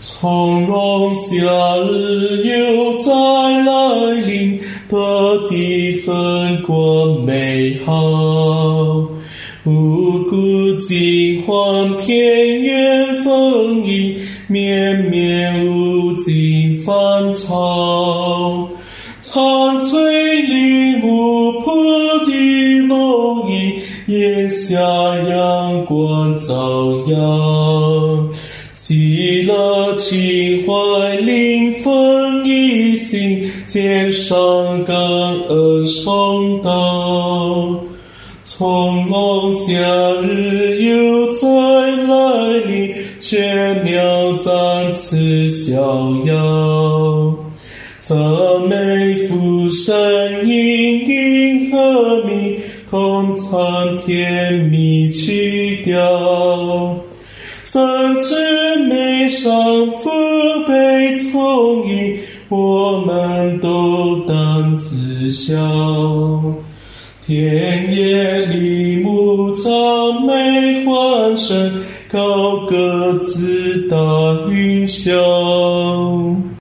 从容夏日又再来临，大地风光美好。五谷尽还田园丰盈，绵绵无尽芳草。苍翠绿木铺地浓荫，檐下阳光照耀。喜乐情怀临风一行，肩上感恩送到。从容夏日又再来临，倦鸟再次逍遥。赞美父神音韵和鸣，同唱甜蜜曲调。神之美善父辈从迎，我们都当自孝。田野里牧赞美欢声，高歌自大云霄。